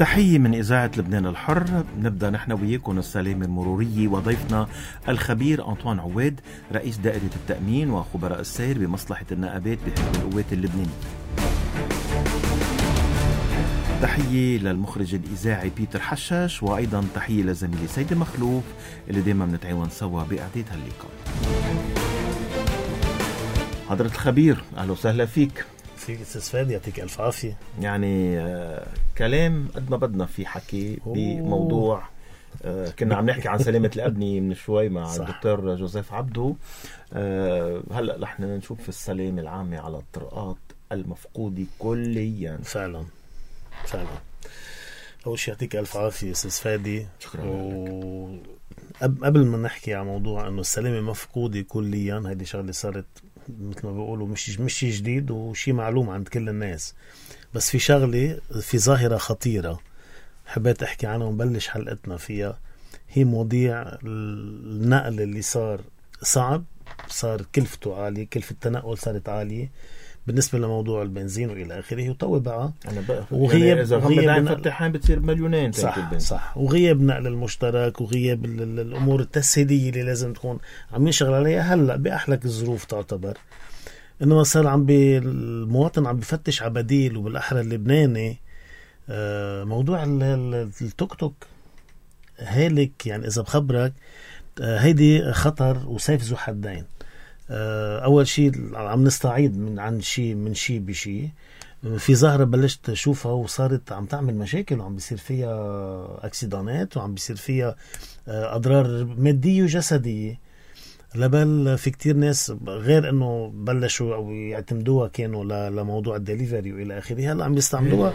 تحية من إذاعة لبنان الحر. نبدأ نحن وياكم السلام المروري وضيفنا الخبير أنطوان عواد رئيس دائرة التأمين وخبراء السير بمصلحة النقابات بحزب القوات اللبناني. تحية للمخرج الإذاعي بيتر حشاش، وأيضا تحية لزميلي سيد مخلوف اللي دايما بنتعاون سوا بإعداد هاللقاء. حضرة الخبير أهلا وسهلا فيك. فيك استاذ فادي، يعطيك الف عافيه. يعني كلام قد ما بدنا في حكي بموضوع كنا عم نحكي عن سلامة الأبنية من شوي مع الدكتور جوزيف عبدو. هلأ رح نشوف السلامة العامة على الطرقات المفقودة كليا. فعلا أول شيء يعطيك الف عافيه استاذ فادي. شكرا قبل ما نحكي عن موضوع انه السلامة مفقودة كليا، هيدي شغلة صارت مثل ما بيقولوا مش جديد وشي معلوم عند كل الناس، بس في شغلة، في ظاهرة خطيرة حبيت احكي عنها ونبلش حلقتنا فيها. هي مواضيع النقل اللي صار صعب، صار كلفته عالية، كلفة التنقل صارت عالية بالنسبة لموضوع البنزين وإلى آخره، وطوي بقى وغياب يعني إذا غمض فتحان بتصير مليونين. صح وغياب نقل المشترك وغياب الأمور التسهيلية اللي لازم تكون عم ينشغل عليها هلأ بأحلك الظروف تعتبر. إنما صار المواطن عم بفتش على بديل، وبالأحرى اللبناني موضوع التوك توك هالك. يعني إذا بخبرك هيدي خطر وسيف ذو حدين. أول شيء عم نستعيد عن شيء بشيء. في ظاهرة بلشت أشوفها وصارت عم تعمل مشاكل، وعم بيصير فيها أكسيدانات، وعم بيصير فيها أضرار مادية وجسدية. لبل في كتير ناس غير أنه بلشوا أو يعتمدوها كانوا لموضوع الدليفري وإلى آخره، هلأ عم يستعملوها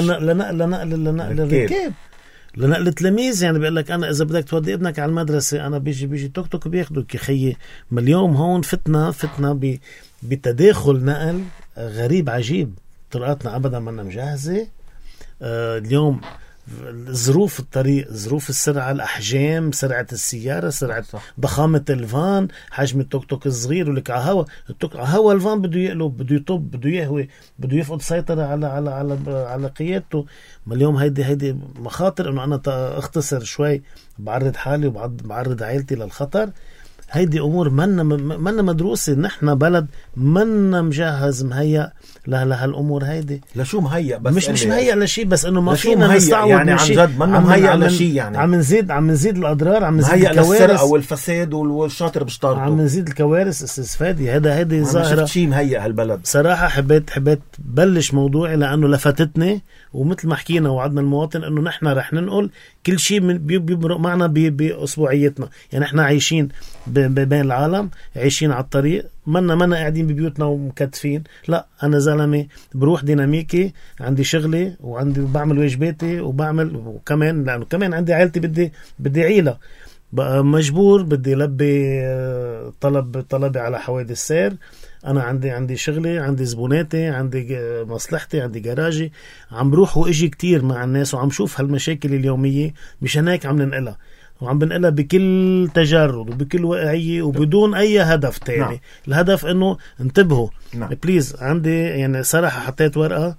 لنقل الركاب، لنقل التلاميذ. يعني بيقول لك أنا إذا بدك تودي ابنك على المدرسة أنا بيجي توك توك بياخدوك. يخيي ما اليوم هون فتنا بتداخل نقل غريب عجيب. طرقاتنا أبدا ما مجهزة. اليوم ظروف الطريق، ظروف السرعة، الأحجام، سرعة السيارة، سرعة ضخامة الفان، حجم التوك توك الصغير، ولك على هوا الفان بده يقلب، بده يطب، بده يهوي، بده يفقد سيطرة على قيادته. ما اليوم هيدي مخاطر انه انا اختصر شوي بعرض حالي وبعرض عائلتي للخطر. هيدي امور منا مدروسة. نحن بلد منا مجهز مهيأ لهالامور هيدي. لشو مهيأ؟ بس مش مهيأ لشيء، بس انه ما فينا نستعوض يعني عن جد منا مهيأ لشيء. يعني عم نزيد الاضرار، عم نزيد الكوارث، السرقة والفساد والشاطر بشطارته، عم نزيد الكوارث. استاذ فادي هيدي ظاهرة شيء مهيأ هالبلد. صراحة حبيت بلش موضوعي لانه لفتتني، ومثل ما حكينا وعدنا المواطن انه نحن رح ننقل كل شيء بيمرق معنا بأسبوعيتنا. يعني احنا عايشين بين العالم، عايشين على الطريق، منا قاعدين ببيوتنا ومكتفين. لا، انا زلمه بروح ديناميكي، عندي شغلي وعندي بعمل واجباتي وبعمل، وكمان لانه كمان عندي عائلتي، بدي عيله بقى، مجبور بدي لبي طلبي على حوادث سير. انا عندي شغلي، عندي زبوناتي، عندي مصلحتي، عندي جراجي. عم بروح واجي كتير مع الناس، وعم شوف هالمشاكل اليوميه. مشان هيك عم ننقلها، وعم بنقلها بكل تجرد وبكل واقعية وبدون أي هدف تاني. نعم. الهدف إنه انتبهوا. نعم. بليز. عندي يعني صراحة حطيت ورقة.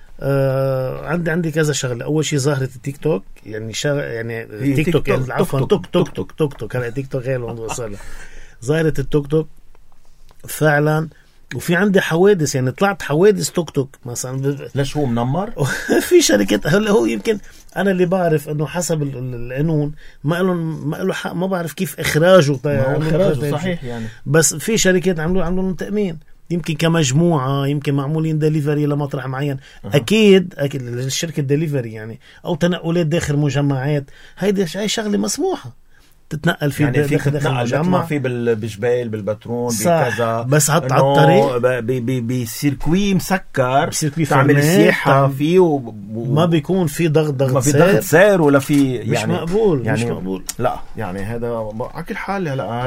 عندي كذا شغلة. أول شيء ظاهرة التيك توك، يعني يعني تيك توك عفوا توك توك هلا تيك توك غير الموضوع. صار ظاهرة التوك توك فعلا. وفي عندي حوادث، يعني طلعت حوادث توك توك مثلا. ليش هو منمر؟ في شركات هلا، هو يمكن انا اللي بعرف انه حسب القانون ما له حق، ما بعرف كيف اخراجه. صحيح يعني. بس في شركات عملوا لهم تأمين، يمكن كمجموعة، يمكن معمولين دليفري لمطرح معين. أكيد الشركة دليفري يعني، أو تنقلات داخل مجمعات. هيدي شغلة مسموحة تتنقل فيه، يعني فيك تتنقل ما في بالجبال بالبترون بكذا، بس على الطريق بسيركوي مسكر تعمل السياحة فيه ما بيكون في ضغط ما في ضغط سير ولا في يعني مش مقبول. يعني مش مقبول. لا يعني هذا على كل حال.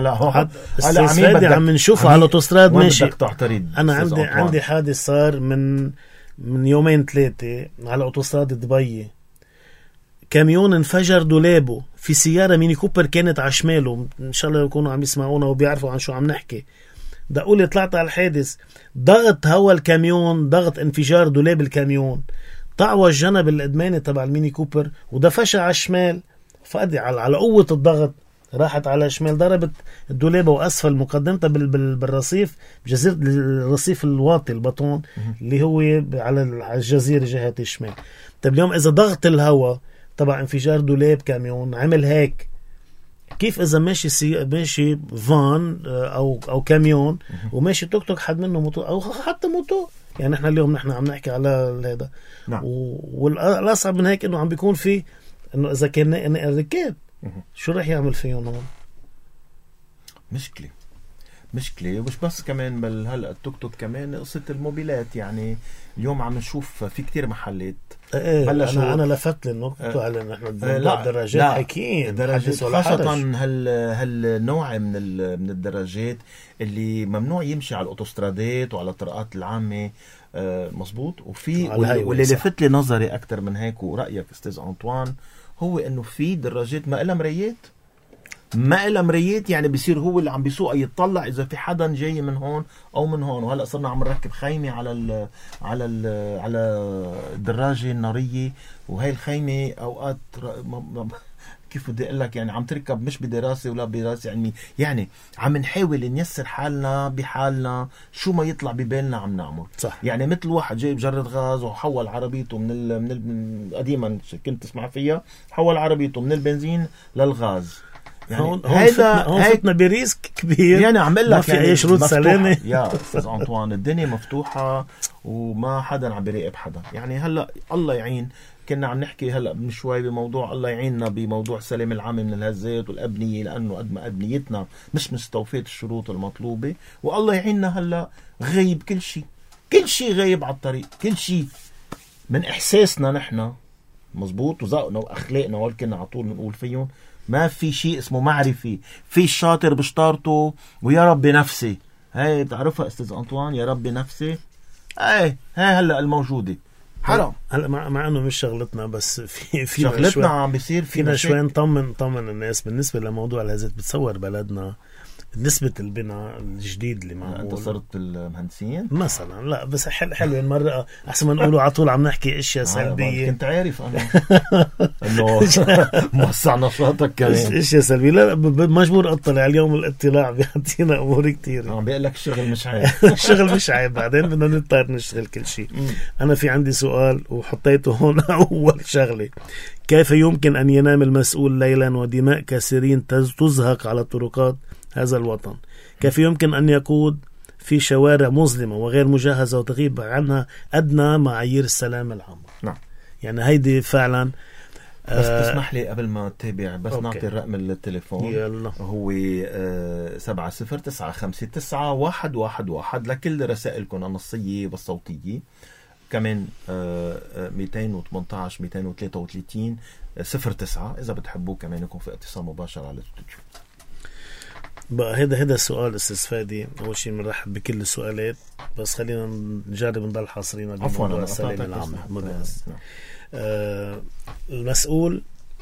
هلا عم نشوفه على الاوتوستراد ماشي. انا عندي حادث صار من يومين 3 على اوتوستراد دبي. كاميون انفجر دولابه في سيارة ميني كوبر كانت على شماله. إن شاء الله يكونوا عم يسمعونا وبيعرفوا عن شو عم نحكي. دقولي طلعت على الحادث، ضغط هوا الكاميون، ضغط انفجار دولاب الكاميون طعوى الجنب الإدماني تبع الميني كوبر ودفشها على الشمال، فقدي على قوة الضغط راحت على الشمال، ضربت الدولابة وأسفل مقدمتها بالرصيف، بجزيرة الرصيف الواطي البطون اللي هو على الجزيرة جهة الشمال. طيب اليوم إذا ضغط الهواء تبع انفجار دولاب كاميون عمل هيك، كيف إذا ماشي فان أو كاميون وماشي توك توك حد منه موتور أو حتى موتور؟ يعني نحن اليوم عم نحكي على هذا. نعم. والأصعب من هيك إنه عم بيكون في إنه إذا كان الركاب شو رح يعمل فيهم هون؟ مشكلة ومش بس كمان بل هلأ التوك توك كمان قصة الموبيلات. يعني اليوم عم نشوف في كتير محلات أنا لفت للنقطة على نحن الدراجات أكيد خاصة هالنوع من الدراجات اللي ممنوع يمشي على الأوتوسترادات وعلى الطرقات العامة. مزبوط. وفي واللي لفت لي نظري أكتر من هيك ورأيك أستاذ أنطوان هو إنه في دراجات ما إلها مريات، يعني بيصير هو اللي عم بيسوق يتطلع اذا في حدا جاي من هون او من هون. وهلا صرنا عم نركب خيمه على الدراجه الناريه، وهي الخيمه اوقات كيف بدي اقول لك يعني عم تركب مش بدراسه ولا بدراسه يعني عم نحاول نيسر حالنا بحالنا، شو ما يطلع ببالنا عم نعمل. صح. يعني مثل واحد جايب جرة غاز وحول عربيته من قديما كنت تسمع فيها، حول عربيته من البنزين للغاز. يعني هون فتنا بريسك كبير. يعني عم اقول لك ما في اي شروط سلامه يا استاذ أنطوان، الدنيا مفتوحه وما حدا عم بيراقب حدا. يعني هلا الله يعين، كنا عم نحكي هلا من شوي بموضوع الله يعيننا بموضوع السلام العام من الهزات والابنيه، لانه قد ما ابنيتنا مش مستوفيه الشروط المطلوبه. والله يعيننا هلا غايب كل شيء غايب على الطريق، كل شيء من احساسنا نحن مزبوط وذوقنا واخلاقنا والكنا على طول بنقول فيهم. ما في شيء اسمه معرفي، في الشاطر بشطارته ويا رب نفسي. هاي بتعرفها استاذ أنطوان، يا رب نفسي. هاي هلا الموجوده حرام. هلا مع انه مش شغلتنا، بس في شغلتنا عم بيصير فينا شوي نطمن الناس بالنسبه لموضوع الهزات. بتصور بلدنا نسبة البناء الجديد اللي معمول. انت صرت المهندسين مثلا؟ لا بس حلو المرة احسن ما نقولوا على طول عم نحكي اشياء سلبية. كنت عارف انا انه موسع نشاطك كمان اشياء سلبية. لا مجبور اطلع اليوم، الاطلاع بيعطينا امور كتير. عم بيقول لك الشغل مش عيب. الشغل مش عيب، بعدين بدنا نضطر نشتغل كل شيء. انا في عندي سؤال وحطيته هون اول شغلة: كيف يمكن ان ينام المسؤول ليلا ودماء كثيرين تزهق على طرقات هذا الوطن؟ كيف يمكن أن يقود في شوارع مظلمة وغير مجهزة وتغيب عنها أدنى معايير السلام العام؟ نعم. يعني هيدي فعلا. بس تسمح لي قبل ما تتابع بس أوكي. نعطي الرقم التليفون. يلا. هو 70-959-111 لكل رسائلكم النصية والصوتية. كمان 218-233-09 إذا بتحبوا كمان يكون في اتصال مباشر على الاستوديو. بقى هذا السؤال استاذ فادي. اول شيء بنرحب بكل السؤالات، بس خلينا نجرب نضل حاصرين بموضوع السلام العام. المسؤول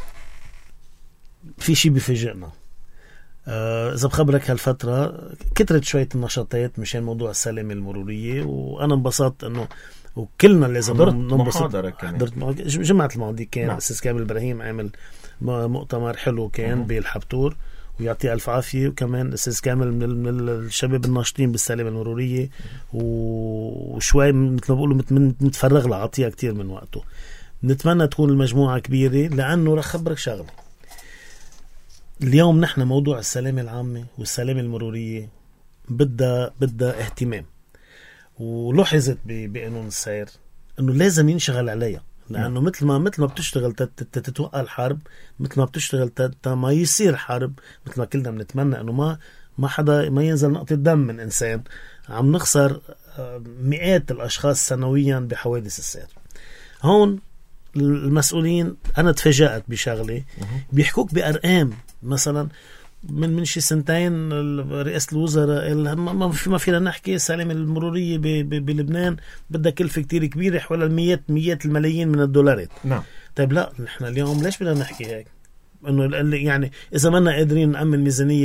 في شيء بيفاجئنا. اذا بخبرك هالفتره كترت شويه النشاطات مشان موضوع السلامه المروريه، وانا انبسطت انه وكلنا لازم ننبسط. حضرت جمعه الماضي كان الاستاذ كامل ابراهيم عامل مؤتمر حلو كان بالحبتور، ويعطيه ألف عافية. وكمان الأستاذ كامل من الشباب الناشطين بالسلامة المرورية، وشوي مثل ما بقولوا متفرغ لعطيها كتير من وقته. نتمنى تكون المجموعة كبيرة، لأنه رح خبرك شغلة. اليوم نحن موضوع السلامة العامة والسلامة المرورية بدها اهتمام، ولحظت بقانون السير أنه لازم ينشغل عليها، لأنه مثل ما بتشتغل تتوقع الحرب، مثل ما بتشتغل ما يصير حرب، مثل ما كلنا بنتمنى أنه ما حدا ما ينزل نقطة دم من إنسان. عم نخسر مئات الأشخاص سنويا بحوادث السير. هون المسؤولين أنا تفاجأت بشغلة، بيحكوك بأرقام. مثلا من شي سنتين رئاسة الوزراء ما فينا نحكي السلامة المرورية بلبنان بدها كلفة كتير كبيرة، حوالي مئات الملايين من الدولارات. نعم. طيب لا، نحن اليوم ليش بدنا نحكي هيك؟ انه يعني اذا ما قادرين نأمن ميزانية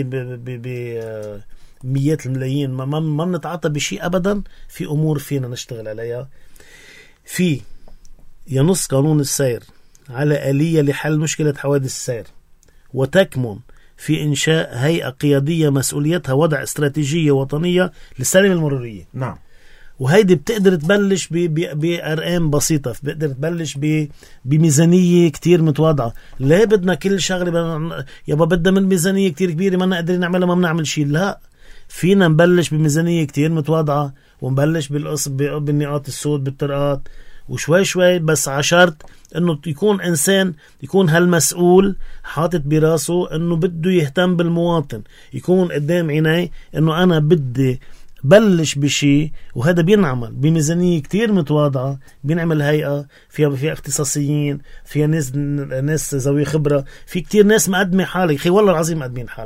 بمئات الملايين ما بنتعاطى بشيء ابدا. في امور فينا نشتغل عليها. في ينص قانون السير على آلية لحل مشكلة حوادث السير، وتكمن في إنشاء هيئة قيادية مسؤوليتها وضع استراتيجية وطنية للسلامة المرورية. نعم. وهيدي بتقدر تبلش بأرقام بسيطة، بتقدر تبلش بميزانية كتير متواضعة. ليه بدنا كل شغلة يابا بدنا من ميزانية كتير كبيرة ما نقدر نعملها ما بنعمل شيء؟ لا، فينا نبلش بميزانية كتير متواضعة ونبلش بالنقاط السود بالطرقات، وشوي شوي بس عشرت انه يكون انسان يكون هالمسؤول حاطط براسه انه بده يهتم بالمواطن، يكون قدام عيني انه انا بدي بلش بشي، وهذا بينعمل بميزانية كتير متواضعة. بينعمل هيئة فيها اختصاصيين، فيها ناس ذوي خبرة، في كتير ناس مقدمة حالي. خي والله العظيم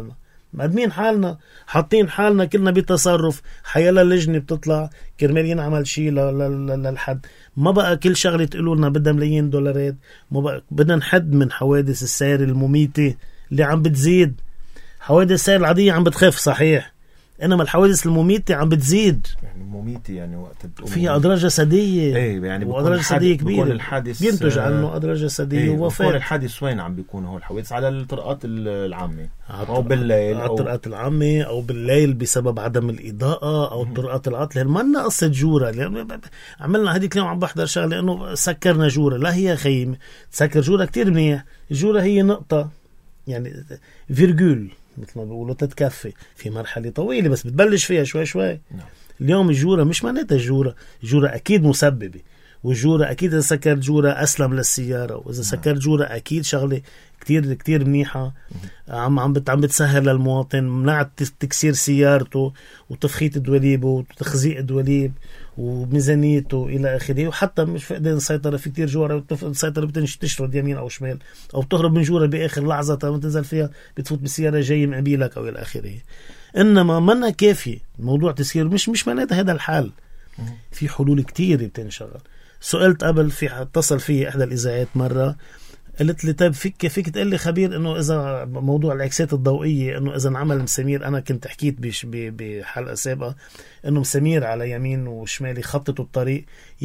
مقدمين حالنا حاطين حالنا كلنا بتصرف. حيالا لجنة بتطلع كرمال ينعمل شيء للحد. ما بقى كل شغلة تقولوا لنا بدها ملايين دولارات. ما بقى بدنا نحد من حوادث السير المميتة اللي عم بتزيد. حوادث السير العادية عم بتخف صحيح، انما الحوادث المميتة عم بتزيد. يعني مميتة يعني وقت فيها اضرار جسدية. ايه يعني واضرار جسدية كبيرة، الحادث بينتج عنه اضرار جسدية ووفاة. بكون الحادث وين عم بيكون هو الحوادث؟ على الطرقات العامة او بالليل، على الطرقات العامة او بالليل بسبب عدم الاضاءة، او الطرقات العطلة. ما لنا قصة جورة. عملنا هديك اليوم عم بحضر شغلة انه سكرنا جورة. لا هي خيم تسكر جورة كتير منيح. الجورة هي نقطة يعني فيرجول مثل ما بيقولوا تتكفي في مرحلة طويلة، بس بتبلش فيها شوي شوي. اليوم الجورة مش معناتها الجورة أكيد مسببة، والجورة أكيد إذا سكرت جورة أسلم للسيارة، وإذا سكرت جورة أكيد شغلة كتير كتير منيحة عم بتسهل للمواطن، منعت تكسير سيارته وتفخيت دواليبه وتخزيق دواليب وميزانيته إلى آخره. وحتى مش في إيدين السيطرة في كتير جورة السيطرة بتشرد يمين أو شمال، أو تهرب من جورة بآخر لحظة لما تنزل فيها بتفوت بسيارة جاي مقابلك أو إلى آخره. إنما منا كافي موضوع تسيير، مش معناتها هذا الحال. في حلول كتير بتنشغل. سئلت قبل اتصل في إحدى الإذاعات مرة، قلت لي طيب فيك تقول لي خبير انه اذا موضوع العكسات الضوئيه انه اذا انعمل مسامير، انا كنت حكيت بحلقه سابقه انه مسامير على يمين وشمال يخططوا الطريق،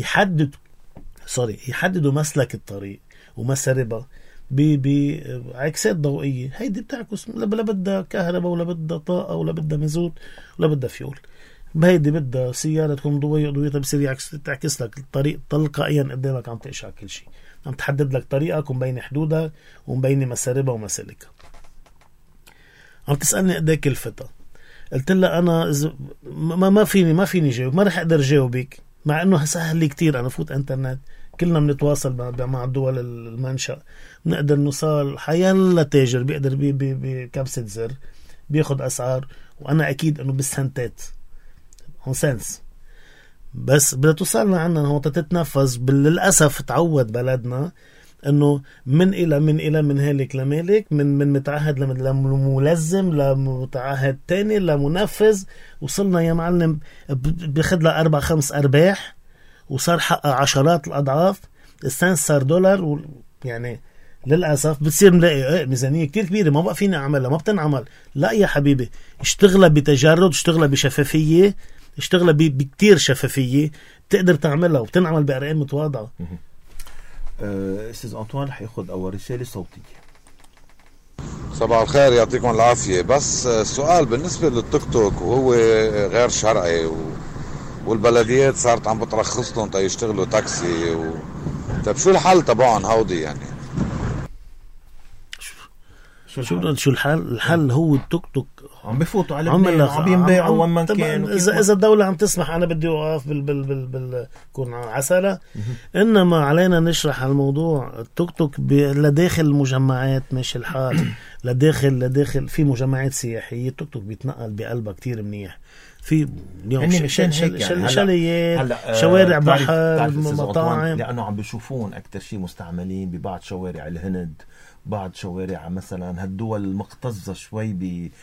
يحددوا مسلك الطريق ومساربها بعكسات ضوئيه. هيدي بتعكس، لا بدها كهرباء ولا بدها طاقه ولا بدها مازوت ولا بدها فيول. بهيدي بدها سياره تكون ضويتها بصير تعكس لك الطريق تلقائيا قدامك، عم تقشع كل شيء، عم تحدد لك طريقك ومبين حدودك ومبين مساربها ومسالكها. عم تسألني قد ايه كلفتها؟ قلت لها انا ما فيني جاوب، ما رح اقدر جاوبك، مع انه سهل لي كتير. انا فوت انترنت، كلنا بنتواصل مع الدول المنشأ، بنقدر نوصل حيلا تاجر بيقدر بكبسة زر بياخد اسعار، وانا اكيد انه بالسنتات سنس، بس بدها توصلنا عنا هون تتنفذ. للأسف تعود بلدنا انه من هالك لمالك، من متعهد لملزم لمتعهد تاني لمنفذ. وصلنا يا معلم بياخد لها 4-5 أرباح وصار حقها عشرات الأضعاف. السنس صار دولار. يعني للأسف بتصير نلاقي ميزانية كتير كبيرة ما بقى فينا أعملها، ما بتنعمل. لا يا حبيبي، اشتغلها بتجرد، اشتغلها بشفافية، اشتغلها بكتير شفافية، تقدر تعملها وبتنعمل بأرقام متواضعة. أستاذ أنطوان رح ياخد أول رسالة صوتية. صباح الخير، يعطيكم العافية. بس السؤال بالنسبة للتيك توك، وهو غير شرعي والبلديات صارت عم بترخص لهم يشتغلوا تاكسي طيب شو الحل تبعهم هودي؟ يعني شو الحل هو التوك توك عم بفوتوا على عم ينباعوا وين ما كان. إذا الدولة عم تسمح أنا بدي أوقف كون عسلة. إنما علينا نشرح الموضوع. التوك توك لداخل المجمعات ماشي الحال، لداخل في مجمعات سياحية التوك توك بيتنقل بقلبها كتير منيح. في اليوم شلاليات، شوارع بحر، مطاعم، لأنه عم بيشوفون أكتر شيء مستعملين ببعض شوارع الهند بعض شوارع مثلا هالدول المكتظة شوي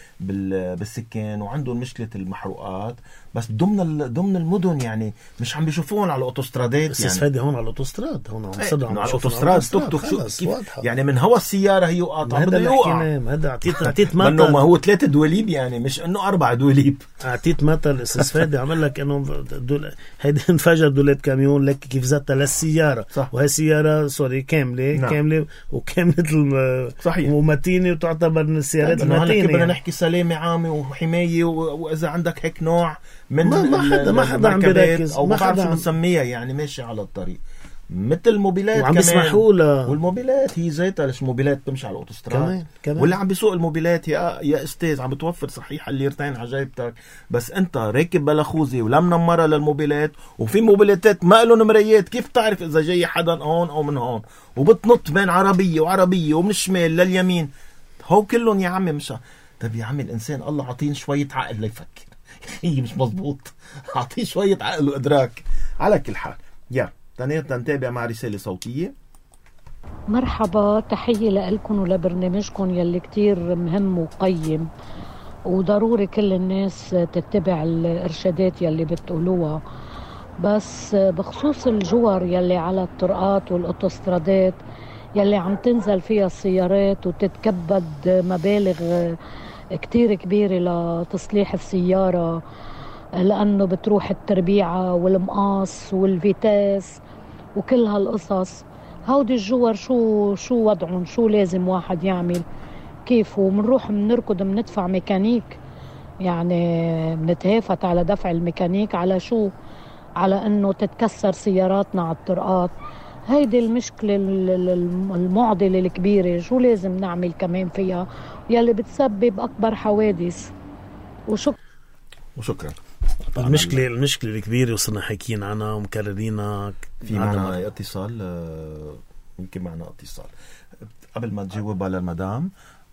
بالسكان وعندهم مشكلة المحروقات، بس ضمن المدن يعني مش عم بيشوفون على الاوتوسترادات. بس يعني فادي هون على الاوتوستراد، هون عم يصدقوا على الاوتوستراد توك توك كيف يعني من هوا السيارة هي قاطعة بده يوقع. هذا اعطيت مثل ما هو 3 دواليب يعني مش انه 4 دواليب. اعطيت مثل استاذ فادي عمل لك انه هيدا انفجر دولاب كاميون لك كيف زتها للسيارة، وهي سيارة سوري كاملة. نعم. كاملة وكاملة صحيح ومتينة وتعتبر من السيارات المتينة. بدنا نحكي سلامة عامة وحماية، وإذا عندك هيك نوع من ما حدا عم بيركز أو ما بعرف شو بنسميها يعني ماشي على الطريق مثل الموبيلات وعم بيسمحوا لها. والموبيلات هي زيتها ليش موبيلات تمشي على الاوتوستراد كمان. واللي عم بيسوق الموبيلات يا استاذ عم بتوفر صحيح الليرتين على جيبتك، بس انت راكب بلا خوذه ولا منمره للموبيلات، وفي موبيلاتات ما لهم مرايات، كيف تعرف اذا جاي حدا هون او من هون، وبتنط بين عربيه وعربيه ومن الشمال لليمين، هو كلهم يا عمي مش. طيب يا عمي الانسان الله عطيه شويه عقل ليفكر. هي مش مزبوط، عطيه شويه عقل وادراك. على كل حال نتابع مع رسالة صوتية. مرحبا، تحية لكم ولبرنامجكم يلي كتير مهم وقيم، وضروري كل الناس تتبع الإرشادات يلي بتقولوها. بس بخصوص الجوار يلي على الطرقات والأوتوسترادات يلي عم تنزل فيها السيارات وتتكبد مبالغ كتير كبيرة لتصليح السيارة، لأنه بتروح التربيعة والمقاس والفيتاس وكل هالقصص. هودي الجوار شو وضعهم؟ شو لازم واحد يعمل؟ كيف؟ ومنروح منركض مندفع ميكانيك، يعني منتهافت على دفع الميكانيك على شو؟ على أنه تتكسر سياراتنا على الطرقات. هيدي المشكلة المعضلة الكبيرة، شو لازم نعمل كمان فيها يلي بتسبب أكبر حوادث؟ وشكرا. المشكلة الكبيرة وصرنا حكيين عنها ومكررينها. في معنا اتصال، يمكن معنا اتصال. قبل ما تجاوب على المدام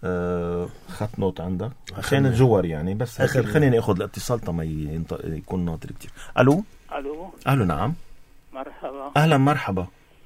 خط نوت عندك عشان الجوار يعني، بس خليني اخذ الاتصال تما يكون ناطر كتير. الو نعم مرحبا. اهلا مرحبا.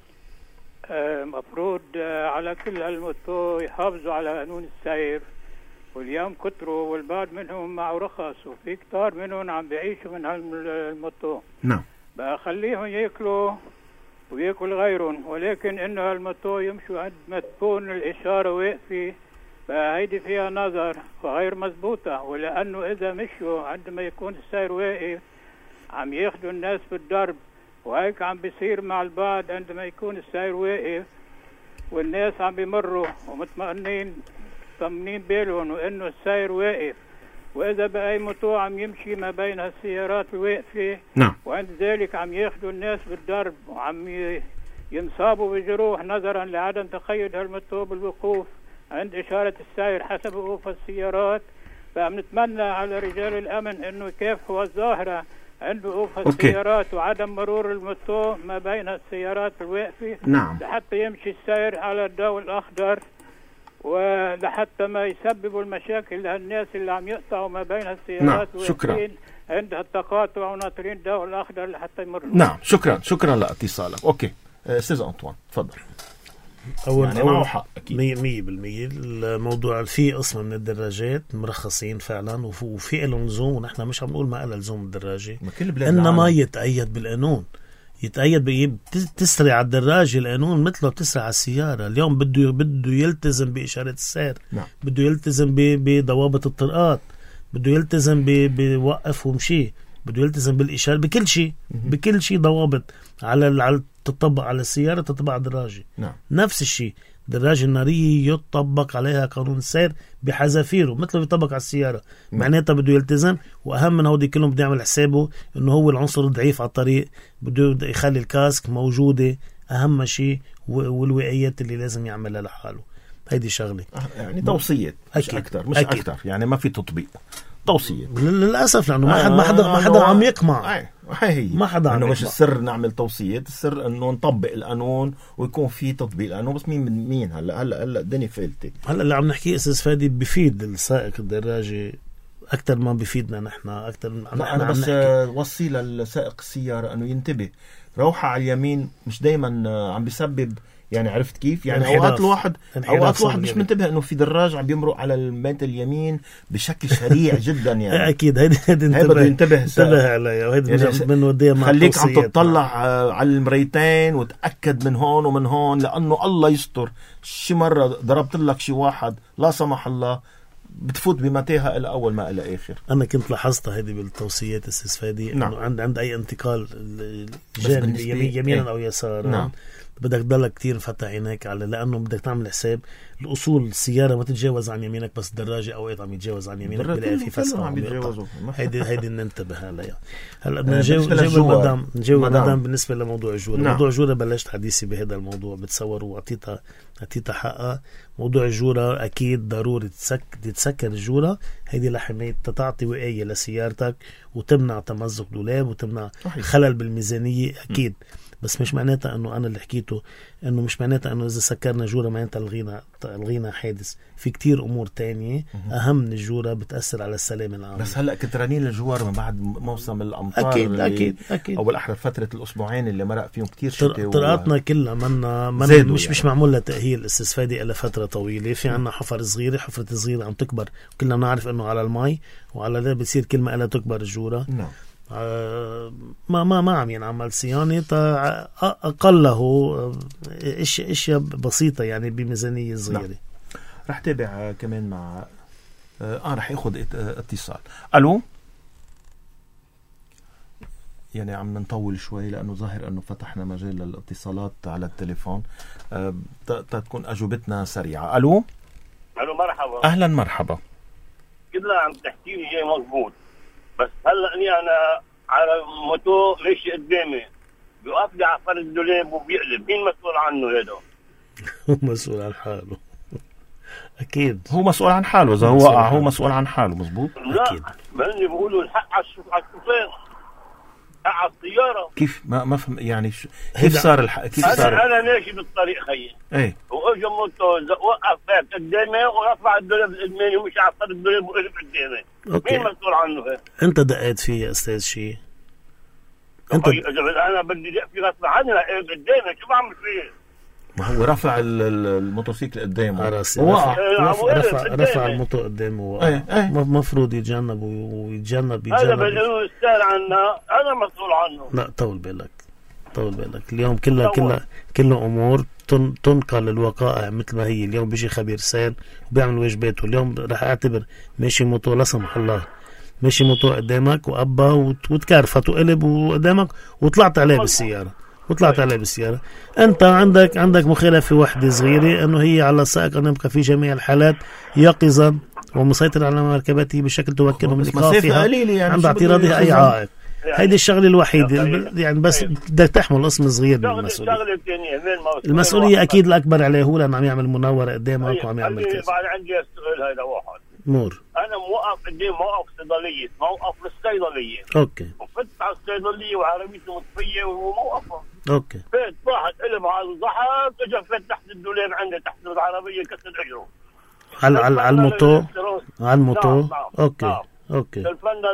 مفروض على كل الموتو يحافظوا على قانون السير، واليوم كتروا والبعض منهم معه رخص، وفي كتار منهم عم بيعيشوا من هالموتو. نعم. بقى خليهم ياكلوا وياكل غيرهم، ولكن انه هالموتو يمشوا عند ما تكون الاشاره واقفه، بقى هيدي فيها نظر وغير مزبوطه. ولانه اذا مشوا عندما يكون السير واقف عم ياخذوا الناس بالضرب، وهيك عم بيصير مع البعض عندما يكون السير واقف والناس عم بيمروا ومطمئنين طمنين بالهم وانه السير واقف، واذا بقى موتو عم يمشي ما بين السيارات الواقفه. نعم. وعند ذلك عم ياخذوا الناس بالضرب وعم ينصابوا بجروح نظرا لعدم تقيد هالموتو بالوقوف عند اشاره السير حسب وقوف السيارات. فبنتمنى على رجال الامن انه يكافحوا الظاهره عند وقوف السيارات وعدم مرور الموتو ما بين السيارات الواقفه. نعم. لحتى يمشي السير على الضوء الاخضر، ولحتى ما يسببوا المشاكل للناس اللي عم يقطعوا ما بين السيارات. نعم. شكرا. عند التقاطع وناطرين الضوء الاخضر لحتى يمروا. نعم. شكرا لاتصالك. اوكي استاذ انطوان تفضل. يعني معه حق اكيد 100%. الموضوع في قسم من الدراجات مرخصين فعلا وفي لهم لزوم، ونحن مش عم نقول ما لها لزوم الدراجه، انما يتأيد بالقانون، يتأيد تسرع على الدراجة القانون مثله بتسرع على السيارة. اليوم بده يلتزم بإشارة السير. نعم. بده يلتزم بضوابط الطرقات، بده يلتزم بوقف ومشي، بده يلتزم بالإشارة، بكل شيء ضوابط على تطبق على السيارة تطبق على الدراجة. نعم. نفس الشيء الدراجة النارية يطبق عليها قانون السير بحذافيره مثله يطبق على السيارة. معناتها بده يلتزم، وأهم من هودي كلهم بده يعمل حسابه إنه هو العنصر الضعيف على الطريق، بده يخلي الكاسك موجودة أهم شيء، والوقايات اللي لازم يعملها لحاله. هيدي شغلة يعني توصية مش أكتر يعني ما في تطبيق، توصية للأسف، لأنه ما حدا عم يقمع. هي ما حدا عم يقمع. مش السر نعمل توصية، السر انه نطبق القانون ويكون في تطبيق القانون. بس مين هلا الدنيا فلتة. هلا اللي عم نحكيه استاذ فادي بفيد السائق الدراجة اكثر ما بفيدنا نحن. اكثر انا بس وصي للسائق السيارة انه ينتبه روحة على اليمين مش دايما عم بيسبب، يعني عرفت كيف؟ يعني انحراف. اوقات الواحد انحراف مش منتبه انه في دراج عم بيمرق على الميت اليمين بشكل سريع جدا يعني. اكيد هيدي بده ينتبه عليها، وهيدي يعني بنوديها مع خليك عم التوصيات. تطلع على المرايتين وتأكد من هون ومن هون، لأنه الله يستر شي مرة ضربت لك شي واحد لا سمح الله بتفوت بمتاهة إلى أول ما إلى آخر. أنا كنت لاحظتها هذه بالتوصيات استفادية، نعم. إنه عند أي انتقال جانب يمينا أو يسارا، نعم. بدك تضلك كتير مفتح عينيك على، لأنه بدك تعمل حساب الأصول السيارة ما تتجاوز عن يمينك، بس الدراجة أوقات عم يتجاوز عن يمينك بلاقي في فسحة عم يتجاوزوا. هيدي ننتبه عليها. هلا بدنا نجاوب مدام بالنسبة لموضوع الجورة. نعم. موضوع الجورة بلشت حديثي بهذا الموضوع بتصور وعطيتها حقها. موضوع الجورة أكيد ضروري تتسكر الجورة، هيدي لحماية تعطي وقاية لسيارتك وتمنع تمزق دولاب وتمنع خلل بالميزانية أكيد. بس مش معناتها انه انا اللي حكيته، انه مش معناتها انه اذا سكرنا جورة معناتها الغينا حادث. في كتير امور تانية اهم من الجورة بتأثر على السلامة العامة. بس هلا كترانين الجوار من بعد موسم الامطار اكيد او بالاحرى فترة الاسبوعين اللي مرق فيهم كتير شتاء، طرقاتنا كلها مش يعني. مش معمول لها تأهيل استفادي الا فترة طويلة. في عنا حفرة صغيرة عم تكبر، كلنا بنعرف انه على المي وعلى ده بتصير كل ما إلها تكبر الجورة. نعم. ما عم ينعمل صيانة، أقله اشياء بسيطة يعني بميزانية صغيرة. نعم. رح تابع كمان مع رح ياخد اتصال. ألو، يعني عم نطول شوي لأنه ظاهر أنه فتحنا مجال للاتصالات على التليفون، تكون أجوبتنا سريعة. ألو مرحبا. أهلا مرحبا. كده عم تحكي لي شيء مضبوط، بس هلا انا على موتو ماشي قدامي بيوقف لي على فرد الدولاب وبيقلب، مين مسؤول عنه هذا؟ هو مسؤول عن حاله. اكيد هو مسؤول عن حاله، اذا هو وقع هو مسؤول عن حاله. مزبوط. اكيد. بل بيقولوا الحق على الشوفير، حق على السياره. كيف ما فهم يعني كيف صار الحق؟ كيف صار؟ انا ماشي بالطريق خيي ايه واجا موتو وقف قدامي ورفع الدولاب الامامي ومش على فرد الدولاب وقلب قدامي. مين مسؤول عنه هذا؟ انت دقيت فيه يا استاذ شيء؟ انت انا بدي دق فيه غصب عني قدامي، شو بعمل فيه؟ ما هو رفع الموتوسيكل قدامه، رفع الموتو قدامه. مفروض يتجنب ويتجنب. هذا بالانه يستاهل عنا، انا مسؤول عنه. لا طول بالك اليوم كلها امور تنقل الوقائع مثل ما هي. اليوم بيجي خبير سير وبيعمل واجباته. اليوم رح اعتبر ماشي موتو لا سمح الله ماشي موتو قدامك وابا وتكرفت وقلب وقدامك وطلعت عليه بالسياره انت عندك مخالفه واحده صغيره، انه هي على السائق ان يبقى في جميع الحالات يقظا ومسيطر على مركبته بشكل تمكنه من ايقافها يعني عند اعتراضها اي عائق. هيدي الشغله الوحيده يعني بس بدك تحمل اسم صغير من المسؤوليه اكيد الاكبر عليه هو، لانه عم يعمل مناوره قدامك وعم يعمل كذا. بعد عندي السؤال هذا واحد نور. انا موقف قدام موقف صيدليه، موقف للصيدليه. اوكي. وفت على الصيدليه وعربيته مطفيه وموقفه. اوكي. فات واحد قلب على الضحك اجى فات تحت الدولاب عندي تحت العربيه كسر اجره. على الموتو. نعم. اوكي. الفنان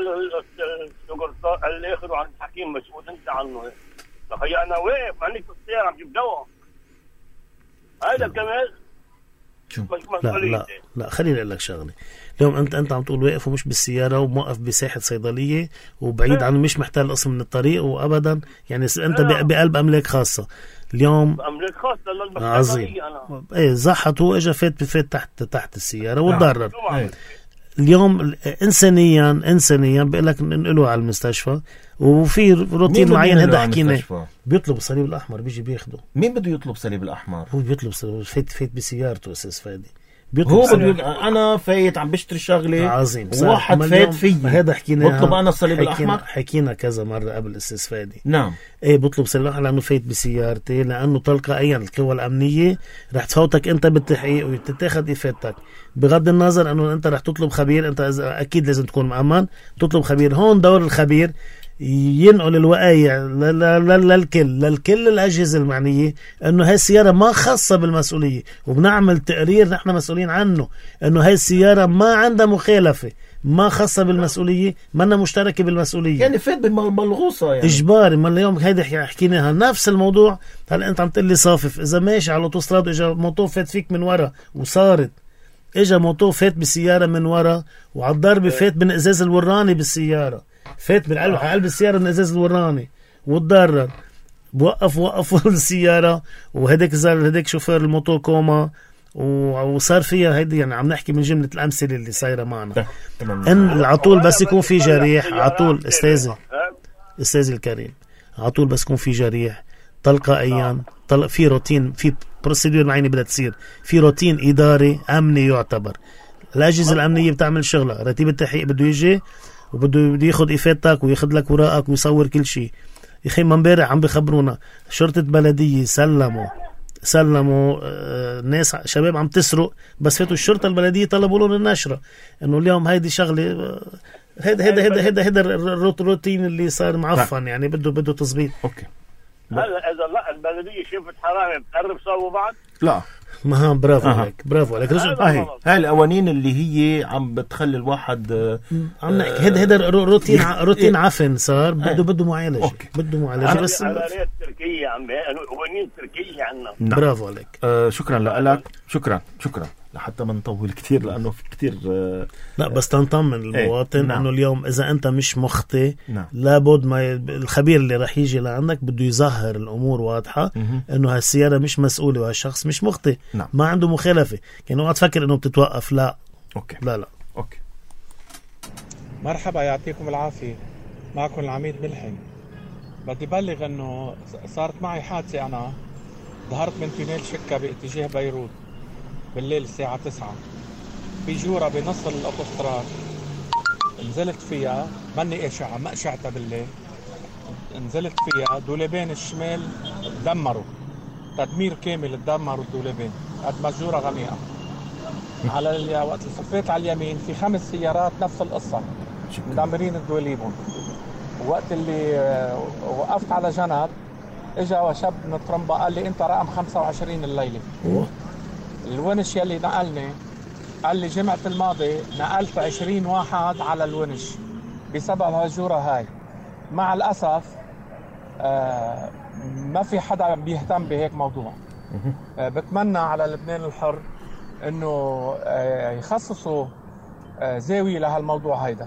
الاخر عن الحكيم مسؤول انت عنه. اخي انا واقف عندي في السياره عم جيب دواء، هذا كمان مش مسؤوليتي. لا خليني اقول لك شغله. اليوم انت عم تقول واقف ومش بالسياره وموقف بساحه صيدليه وبعيد عنه، مش محتل قسم من الطريق وابدا يعني انت بقلب املاك خاصه. اليوم املاك خاصه عظيم. ايه زحط واجا فات تحت السياره وتضرر. اليوم انسانيا بقول لك ننقله على المستشفى وفي روتين معين. هذا حكينا بيطلب الصليب الاحمر بيجي بياخده. مين بده يطلب صليب الاحمر؟ هو بيطلب فايت بسيارته اساس فادي. هو انا فايت عم بشتري شغله عظيم واحد فات في هذا حكينا بطلب انا الصليب الاحمر. حكينا كذا مره قبل استفادي. نعم. ايه بطلب صليب الاحمر لانه فايت بسيارتي، لانه تلقائيا القوى الامنيه رح تفوتك انت بالتحقيق وتتاخذ افادتك. بغض النظر انه انت رح تطلب خبير، انت اكيد لازم تكون مأمن تطلب خبير. هون دور الخبير ينقل الوقايع للكل الأجهزة المعنية أنه هاي السيارة ما خاصة بالمسؤولية، وبنعمل تقرير نحن مسؤولين عنه أنه هاي السيارة ما عندها مخالفة ما خاصة بالمسؤولية، منا مشتركة بالمسؤولية، يعني فات بالملغوصة يعني إجباري. ما اليوم هيدا حكيناها نفس الموضوع. هلا أنت عم تقول لي صافف، إذا ماشي على الأوتوستراد إجا موتو فات فيك من ورا وصارت، إجا موتو فات بالسيارة من ورا وعلى الضربة فات من إزاز الوراني بالسيارة، فات بالقلب السيارة من إزاز الوراني وتضرر، وقفوا السيارة وهداك شوفير الموتو كوما وصار فيها هيدي. يعني عم نحكي من جملة الأمثلة اللي صايرة معنا. إن العطول بس يكون في جريح عطول، أستاذي الكريم، عطول بس يكون في جريح تلقائيا في روتين، في بروسيدور معينة بدها تصير، في روتين إداري أمني يعتبر. الأجهزة الأمنية بتعمل شغلة، رتيب التحقيق بده يجي وبده ياخد إفادتك وياخد لك وراءك ويصور كل شيء. يخي من امبارح عم بخبرونا شرطة بلدية سلموا ناس شباب عم تسرق، بس فاتوا الشرطة البلدية طلبوا لهم النشرة انه اليوم هيدي شغلة. هيدا الروتين اللي صار معفن، يعني بده تظبيط. اوكي. هلا اذا لا البلدية شفت حرامي بتقرب صوبوا بعض؟ لا ما برافو عليك، برافو عليك. هاي القوانين اللي هي عم بتخلي الواحد عم نحكي هيدا روتين عفن صار، بده معالجة، بده معالجة. بس على تركيا قوانين تركية عنا. برافو عليك. شكرا لك، شكرا لحتى ما نطول كتير لأنه في كتير لا بس تنطمن المواطن. نعم. أنه اليوم إذا أنت مش مخطئ، نعم. لابد ما الخبير اللي رح يجي لعندك بده يظهر الأمور واضحة، أنه هالسيارة مش مسؤولة وهالشخص مش مخطئ. نعم. ما عنده مخالفة. كأنه قاعد تفكر أنه بتتوقف. لا أوكي. لا أوكي. مرحبا، يعطيكم العافية. معكم العميد ملحم. بدي بلغ أنه صارت معي حادثة. أنا ظهرت من تونيل شكا باتجاه بيروت بالليل الساعة 9. في جورة بنص الأوتوستراد نزلت فيها، مني إشعة ما إشعتها بالليل، نزلت فيها دولبين الشمال دمروا تدمير كامل، تدمروا الدولبين قد ما الجورة غميقة. على وقت اللي صفيت على اليمين في 5 سيارات نفس القصة مدمرين الدوليبهم. وقت اللي وقفت على جنب اجا شاب من الطرمبة قال لي انت رقم 25 الليلة. الونش يلي نقلني قال لي جمعة الماضي نقلت 20 واحد على الونش بسبب هالجورة هاي. مع الأسف ما في حدا بيهتم بهيك موضوع. بتمنى على لبنان الحر انه يخصصوا زاوية لهالموضوع هيدا.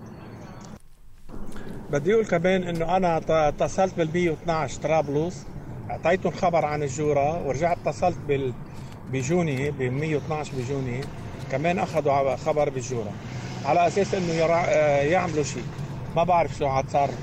بدي اقول كمان انه انا اتصلت بال112 طرابلس، اعطيتهم خبر عن الجورة، ورجعت اتصلت بجوني ب112 بجوني كمان اخذوا خبر بالجورة على اساس انه يعملوا شيء. ما بعرف شو عاد صار.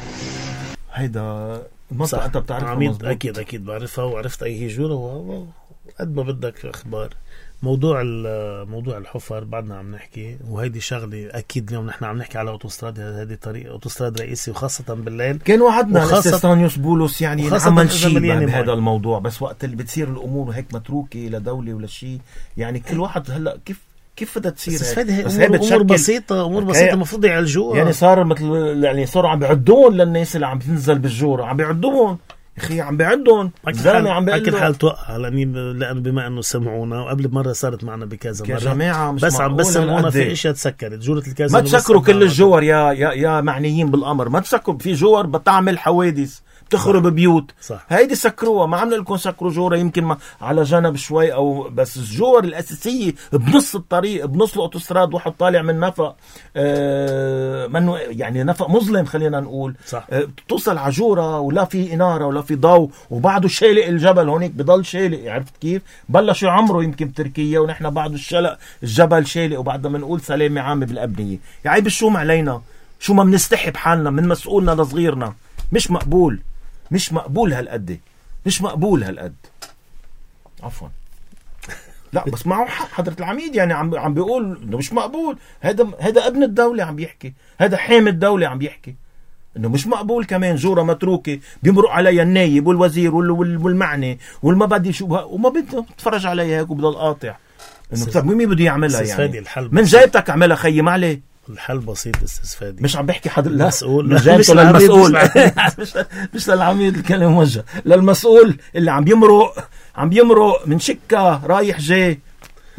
هيدا المنطقة انت بتعرفها مظبوط. اكيد بعرفها، وعرفت اي هي جورة قد ما بدك اخبار. موضوع الحفر بعدنا عم نحكي، وهيدي شغله اكيد اليوم نحن عم نحكي على اوتوستراد. هذه طريق اوتوستراد رئيسي، وخاصه بالليل. كان وعدنا الاستاذ بولس يعني عمل شيء بهذا الموضوع، بس وقت اللي بتصير الامور هيك متروكه لدوله ولا شيء، يعني كل واحد هلا كيف بدها تصير هيك؟ بس امور بسيطه المفروض يعالجوها. يعني صار مثل يعني صاروا عم بيعدون للناس اللي عم تنزل بالجوره، عم بيعدون اخي، عم بيعدون الزلمه عم بيقول اكل حال توقع. لانه بما انه سمعونا، وقبل مره صارت معنا بكذا مره جماعة مش بس سمعونا في اشياء تسكرت. جوره الكازينو ما تسكروا كل الجور يا معنيين بالامر. ما تسكروا في جور بتعمل حوادث، بتخرب بيوت. صح. هيدي سكروها. ما عم لكم سكروا جوره يمكن ما على جنب شوي او بس. الجور الاساسيه بنص الطريق، بنص الاوتوستراد، واحد طالع من نفق منه يعني نفق مظلم خلينا نقول. صح. بتوصل على جوره ولا في اناره ولا في ضوء، وبعده شالق الجبل هونيك بضل شالق. عرفت كيف؟ بلش عمره يمكن بتركيا ونحن بعده الشلق الجبل شالق، وبعدنا بنقول سلامه عامه بالابنيه. يا عيب الشوم علينا، شو ما بنستحي بحالنا من مسؤولنا لصغيرنا. مش مقبول هالقد، مش مقبول هالقد. عفوا لا بس معه حق حضرة العميد، يعني عم بيقول انه مش مقبول. هذا ابن الدولة عم بيحكي، هذا حامي الدولة عم بيحكي انه مش مقبول. كمان جورة متروكة بيمرق عليها النايب والوزير والمعني والمبادئ شو وما بده تتفرج عليها هيك وبضل قاطع انه طب مين بده يعملها؟ يعني من جايبتك اعملها خيي ما عليه. الحل بسيط استاذ فادي. مش عم بحكي حد المسؤول، مش للمسؤول مش للعميد الكلام موجه للمسؤول اللي عم يمرق من شكا رايح جاي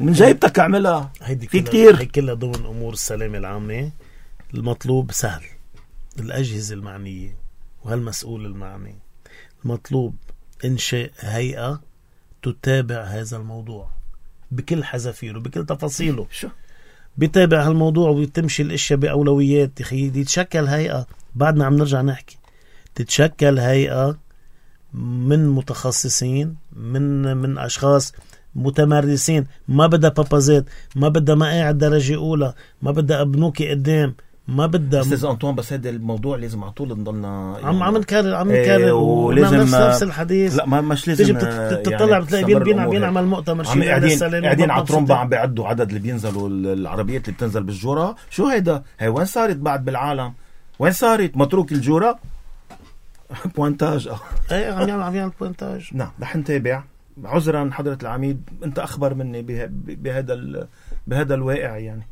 من جايبتك اعملها. هيدي في كتير هي كلها ضمن امور السلامه العامه. المطلوب سهل، الاجهزه المعنيه وهالمسؤول المعني، المطلوب انشاء هيئه تتابع هذا الموضوع بكل حذافيره بكل تفاصيله. بيتابع هالموضوع وبتمشي الاشياء باولويات. يا اخي تتشكل هيئه، بعدنا عم نرجع نحكي، تتشكل هيئه من متخصصين، من اشخاص متمرسين. ما بدها بابازات، ما بدها مقاعد درجه اولى، ما بدها ابنوكي قدام، ما بدها استاذ انطوان. بس هذا الموضوع لازم على طول نضلنا يعني عم نكرر ولازم نفس الحديث. لا ما مش لازم تطلع بتلاقي بينعمل مؤتمر شيء قاعدين على ترومبا عم بيعدوا عدد اللي بينزلوا العربيات اللي بتنزل بالجوره. شو هيدا؟ هي وين صارت بعد بالعالم؟ وين صارت متروك الجوره؟ بوانتاج. ايه عم يعمل بوانتاج. نعم رح نتابع. عذرا حضرة العميد، انت اخبر مني بهذا الواقع يعني.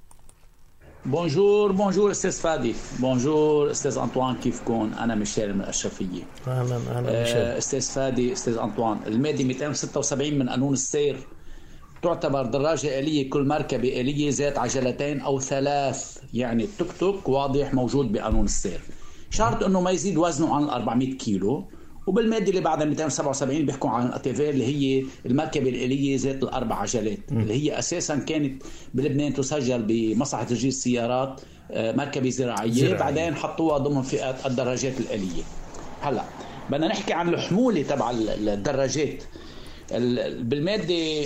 بونجور استاذ فادي، بونجور استاذ انطوان، كيفكم؟ انا ميشيل من الاشرفيه. اهلا ميشيل. استاذ فادي، استاذ انطوان، الماده 276 من قانون السير تعتبر دراجه آلية كل مركبه آلية ذات عجلتين او 3. يعني التوك توك واضح موجود بقانون السير، شرط انه ما يزيد وزنه عن 400 كيلو. وبالماده اللي بعدها 277 بيحكوا عن الاتيفي اللي هي المركبه الآلية ذات الاربع عجلات، اللي هي اساسا كانت بلبنان تسجل بمصلحه تسجيل السيارات مركبه زراعيه، بعدين حطوها ضمن فئه الدراجات الآلية. هلا بدنا نحكي عن الحموله تبع الدراجات. بالماده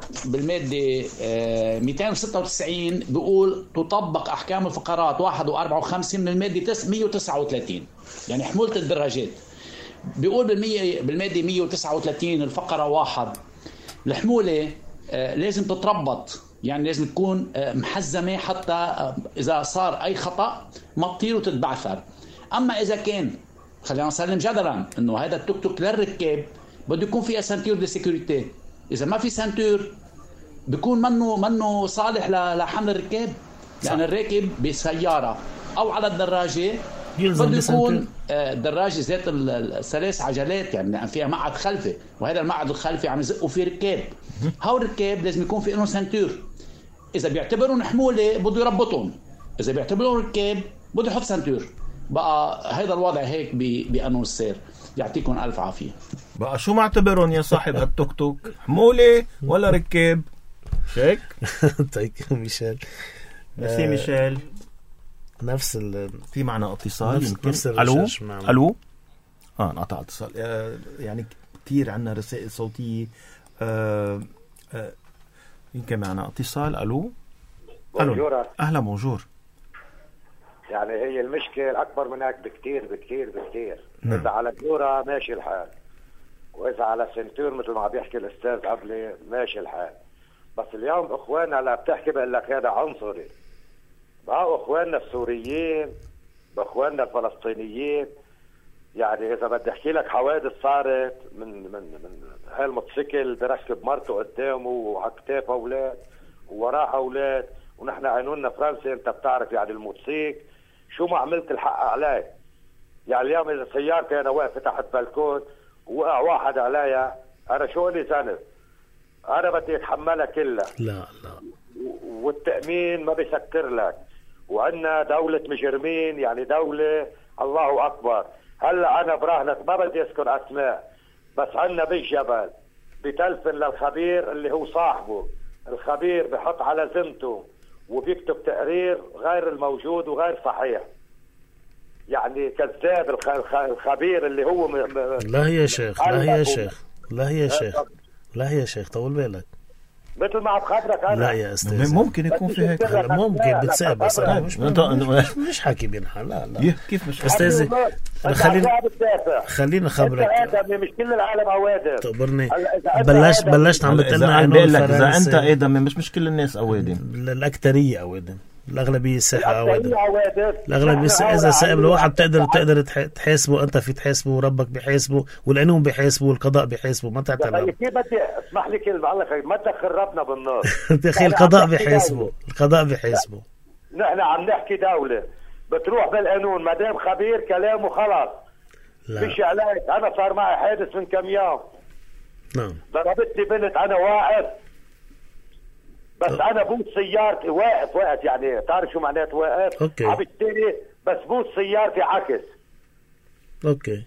296 بيقول تطبق احكام الفقرات 1 و4 و5 من الماده 139. يعني حموله الدراجات بيقول بالماده 139 الفقره 1 الحموله لازم تتربط، يعني لازم تكون محزمه حتى اذا صار اي خطا ما تطير وتتبعثر. اما اذا كان خلينا نسلم جدلا انه هذا التوك توك للركاب بده يكون فيها سنتور دي سيكوريتي، اذا ما في سنتور بيكون منه صالح لحمل الركاب. لان الراكب بسياره او على الدراجه بده يكون دراجه ذات الثلاث عجلات، يعني فيها مقعد خلفي، وهذا المقعد الخلفي عم يزقوا فيه ركاب. هاو الركاب لازم يكون في لهم سنتور. اذا بيعتبرون حموله بده يربطهم، اذا بيعتبرون ركاب بده يحط سنتور. بقى هذا الوضع هيك بقانون السير. يعطيكم الف عافيه. بقى شو معتبرون يا صاحب هالتوك توك؟ حموله ولا ركاب؟ شيك. طيب ميشيل. ميرسي ميشيل. نفس في معنا اتصال يمكن. الو انقطع اتصال. يعني كتير عنا رسائل صوتيه. يمكن معنا اتصال. الو. اهلا بونجور. يعني هي المشكلة أكبر من هيك بكتير بكتير بكتير. نعم. إذا على الجورة ماشي الحال، وإذا على سنتور مثل ما بيحكي الأستاذ قبلي ماشي الحال. بس اليوم إخواننا اللي بتحكي بقول لك هذا عنصري. بقى إخواننا السوريين بإخواننا الفلسطينيين. يعني إذا بدي أحكي لك حوادث صارت من هالموتوسيكل بركب مرته قدامه وعلى كتافه أولاد ووراها أولاد، ونحن قانوننا فرنسي انت بتعرف يعني الموتوسيك شو ما عملت الحق عليه. يعني اليوم اذا سيارتي انا واقفه تحت بلكون ووقع واحد عليا انا شو لي ذنب؟ انا بدي اتحملها كلها. لا والتأمين ما بيسكر لك، وعندنا دولة مجرمين، يعني دولة الله اكبر. هلا انا براهنك ما بدي اذكر اسماء، بس عندنا بالجبل بتلفن للخبير اللي هو صاحبه، الخبير بحط على ذمته وبيكتب تقرير غير الموجود وغير صحيح. يعني كذاب الخبير اللي هو لا يا شيخ طول بالك. مثل ما بخبرك انا. لا يا استاذ ممكن يكون في هيك. ممكن بتساب بس انا مش حكي بينحل. لا كيف مش استاذي خلينا خبرك. مش كل العالم اوادم. تقبرني بلشت عم بتقلنا اذا انت ادم مش كل الناس اوادم. الاكثريه اوادم، الاغلبيه الساحه اوادم. الاغلبيه اذا سائب الواحد بتقدر تحاسبه، انت في تحاسبه وربك بيحاسبه والقانون بيحاسبه والقضاء بيحاسبه. ما تعتلم. كيف بدي اسمح لي كلمه الله خير، ما تخربنا بالنار. يا اخي القضاء بيحاسبه. نحن عم نحكي دوله بتروح بالقانون، ما دام خبير كلامه خلاص. فيش عليك. انا صار معي حادث من كم يوم. نعم. ضربتني بنت انا واقف بس انا بوت سيارتي واقف وقت، يعني تعرف شو معنات واقف؟ اوكي. عم بشتري بس بوت سيارتي عكس. اوكي.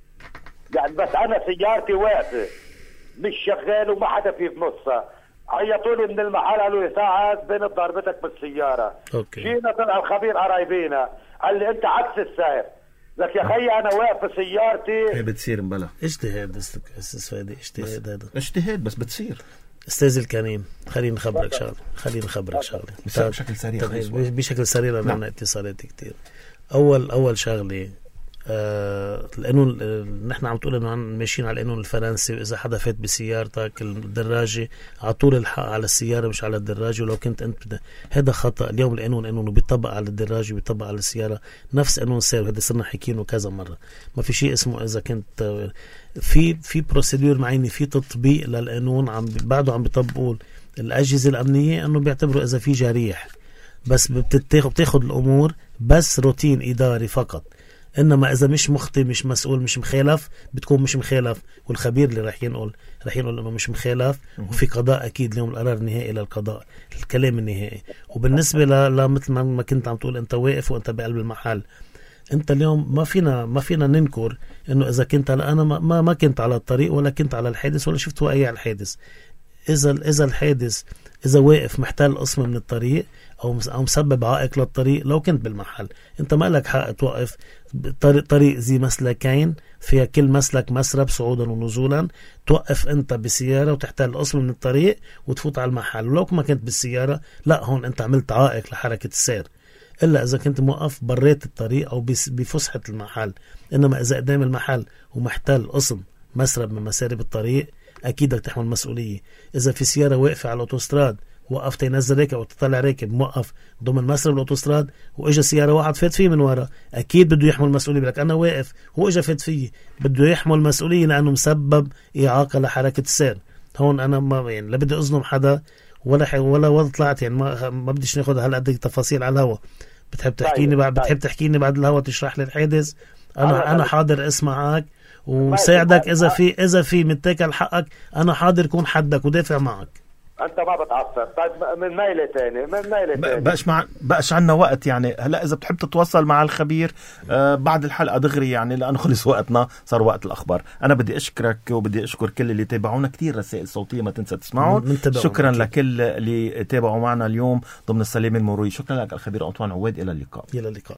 يعني بس انا سيارتي واقفه مش شغال وما حدا في بنصها. عيطوا لي من المحل قالوا لي ساعات بين ضربتك بالسياره. اوكي. جينا طلع الخبير قرايبينا قال لي انت عكس السائق. لك يا خيي انا واقف بسيارتي. هي بتصير مبلا اجتهاد استاذ فادي، اجتهاد هذا اجتهاد بس بتصير. استاذ الكريم خليني نخبرك شغله بشكل سريع. بشكل سريع لأن عندنا اتصالات كتير. اول شغله القانون، نحن عم تقول انه ماشيين على القانون الفرنسي، واذا حدا فات بسيارتك الدراجه على طول الحق على السياره مش على الدراجه، ولو كنت انت هذا خطا. اليوم القانون انه بيطبق على الدراجه وبيطبق على السياره نفس قانون السير، وهذا صرنا حكينه كذا مره. ما في شيء اسمه اذا كنت في بروسيدور معينه، في تطبيق للقانون بعده عم بيطبقوا الاجهزه الامنيه، انه بيعتبروا اذا في جريح بس بتاخذ الامور بس روتين اداري فقط. انما اذا مش مخطئ مش مسؤول مش مخالف بتكون مش مخالف، والخبير اللي راح ينقل انه مش مخالف، وفي قضاء اكيد اليوم القرار النهائي للقضاء، الكلام النهائي. وبالنسبه مثل ما كنت عم تقول انت واقف وانت بقلب المحل، انت اليوم ما فينا ننكر انه اذا كنت انا ما كنت على الطريق ولا كنت على الحادث ولا شفت وقايع الحادث. اذا الحادث اذا واقف محتل قسم من الطريق او مسبب عائق للطريق، لو كنت بالمحل انت ما لك حق توقف طريق ذي مسلكين فيها كل مسلك مسرب صعودا ونزولا، توقف انت بسيارة وتحتل قسم من الطريق وتفوت على المحل. ولو ما كنت بالسيارة لا، هون انت عملت عائق لحركة السير، الا اذا كنت موقف بريت الطريق او بفسحة المحل. انما اذا قدام المحل ومحتل قسم مسرب من مسارب الطريق اكيد بدك تحمل مسؤولية. اذا في سيارة واقفة على الاوتوستراد وقفت ينزل راكب وتطلع راكب موقف ضمن مسرب الاوتوستراد واجا سياره واحد فات فيه من ورا، اكيد بده يحمل مسؤوليه. لك انا واقف هو اجا فات فيه، بده يحمل مسؤوليه لانه مسبب اعاقه لحركه السير. هون انا ما يعني لا بدي اظلم حدا ولا طلعت يعني ما بديش ناخذ هالقد تفاصيل على الهوا. بتحب تحكيني بعد الهوا تشرح لي الحادث، انا حاضر اسمعك وساعدك. اذا في متاكل حقك انا حاضر كون حدك ودافع معك. انت ما بتعصر. طيب من ميلة تاني بقاش عنا وقت يعني. هلا اذا بتحب تتواصل مع الخبير بعد الحلقه دغري يعني، لانه خلص وقتنا، صار وقت الاخبار. انا بدي اشكرك وبدي اشكر كل اللي تابعونا. كتير رسائل صوتيه ما تنسى تسمعون. شكرا لكل اللي تابعوا معنا اليوم ضمن السلامه المروريه. شكرا لك الخبير أنطوان عواد. الى اللقاء.